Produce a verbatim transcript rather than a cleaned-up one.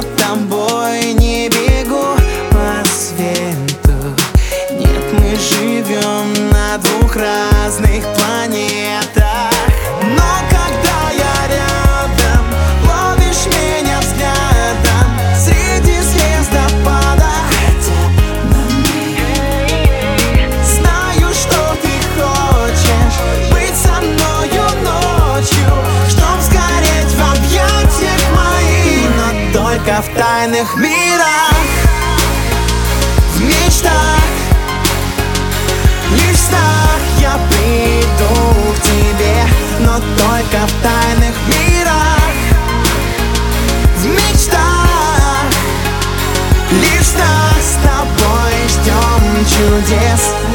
тобой не бегу по свету. Нет, мы живем на двух разных планетах. Но когда я рядом, ловишь меня взглядом среди звездопада. Знаю, что ты хочешь быть со мною ночью, чтоб сгореть в объятиях моих, но только в тайных мирах, в мечтах. Лишь в снах я приду к тебе, но только в тайных мирах, в мечтах. Лишь в снах с тобой ждем чудес.